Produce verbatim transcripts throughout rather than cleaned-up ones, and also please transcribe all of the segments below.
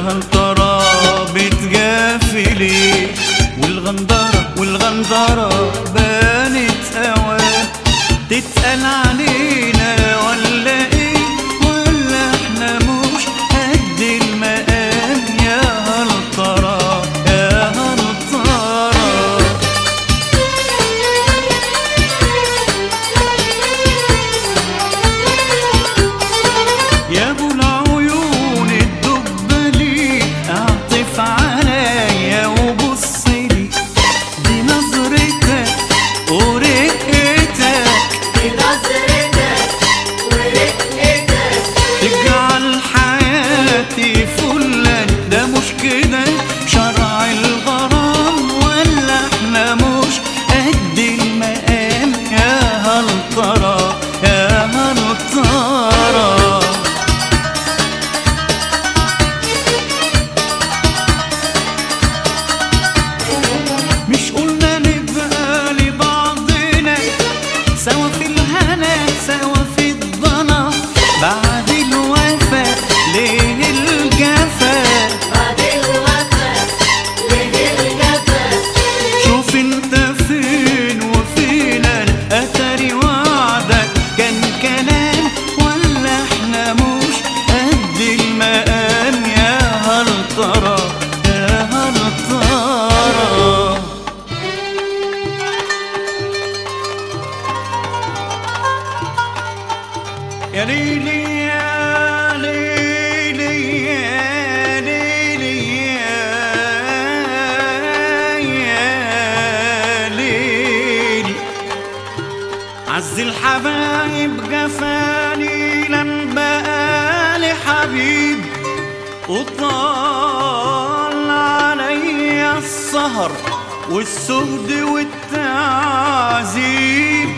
هل ترى بتجافي ليه؟ والغندرة والغندرة بانت اوان تتقال علينا ولا ايه؟ ولا احنا مش قد المقام؟ يا هل ترى يا هل ترى يا ابو العيون الدبلي اعطف عليا وبصلي دي نظرتك ورقتك دي نظرتك ورقتك تجعل حياتي فلا. ده مش كده شرع الغرام ولا احنا مش قد المقام؟ يا هل ترى يا هل ترى مش قلنا نبقى لبعضنا سوا في الهنا سوا في الضنا بعد الوفا ليه الجفا؟ بعد الوفا ليه الجفا؟ شوف انت فين وفين اتاري وعدك كان كلام ولا احنا مش قد المقام؟ يا هل ترى يا هل ترى يا ليلي يا ليلي يا ليلي يا ليلي عز الحبايب جفاني لم بقالي حبيب وطال علي السهر والسهد والتعذيب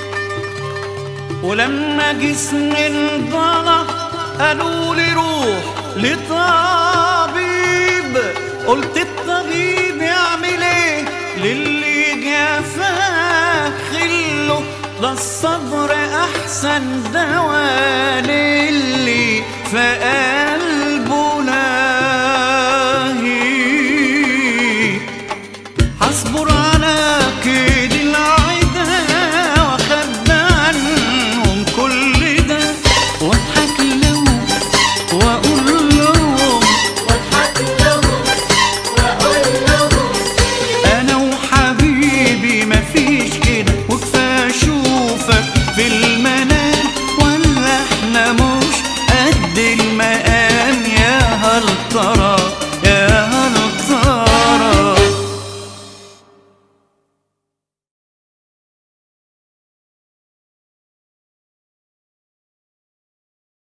ولما جسمي انضلع قالوا لي روح لطبيب قلت الطبيب يعمل ايه للي جافاه خله؟ ده الصبر احسن دواء للي فقال